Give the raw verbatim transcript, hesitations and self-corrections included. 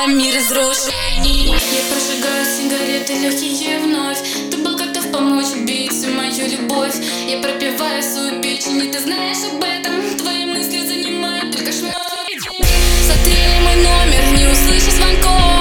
мир разрушений. Я прожигаю сигареты легкие вновь. Ты был готов помочь убить всю мою любовь. Я пропиваю свою печень, и ты знаешь об этом. Твои мысли занимают только шмат. Смотри мой номер, не услышишь звонков.